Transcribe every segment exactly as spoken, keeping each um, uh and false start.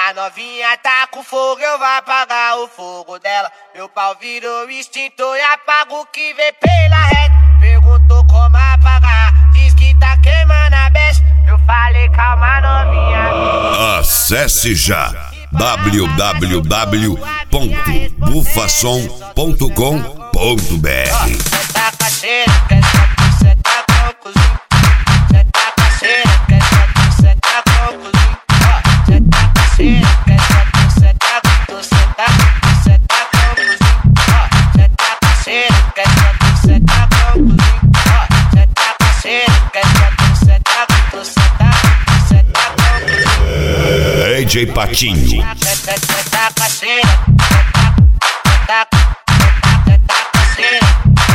A novinha tá com fogo, eu vou apagar o fogo dela. Meu pau virou extintor e apago o que vê pela reta. Perguntou como apagar, diz que tá queimando a besta. Eu falei calma novinha. Acesse já w w w ponto bufasom ponto com ponto b r. Cê tá cacheira, quer saber, cê tá com o cozinho. Cê tá cacheira, quer saber, cê tá com o cozinho. Cê tá cacheira, quer saber, cê tá com, cê tá, cê tá com o cozinho. Cê tá cacheira, quer saber, cê tá com o cozinho. Cê tá cacheira, quer saber, cê tá com, cê tá, cê tá com o cozinho. D J Patinho. Cê tá cacheira, cê tá, cê tá cacheira.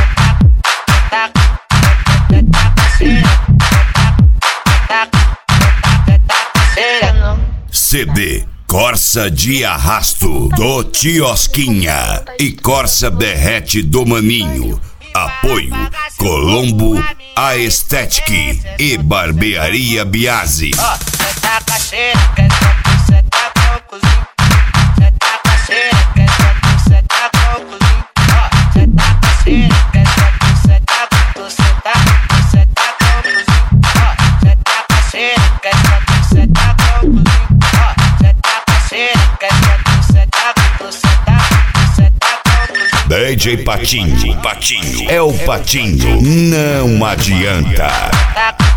C D Corsa de Arrasto do Tiosquinha e Corsa Derrete do Maninho. Apoio Colombo Aesthetic e Barbearia Biasi. Cê tá cacheira, quer saber, cê tá com o cozinho. Cê tá cacheira, quer saber, cê tá com o cozinho. Cê tá cacheira, quer saber, cê tá com, cê tá, cê tá com o cozinho. Cê tá cacheira, quer saber, cê tá com o cozinho. Cê tá cacheira, quer saber, cê tá com, cê tá, cê tá com o cozinho. D J Patinho, Patinho é o Patinho, não adianta. Tá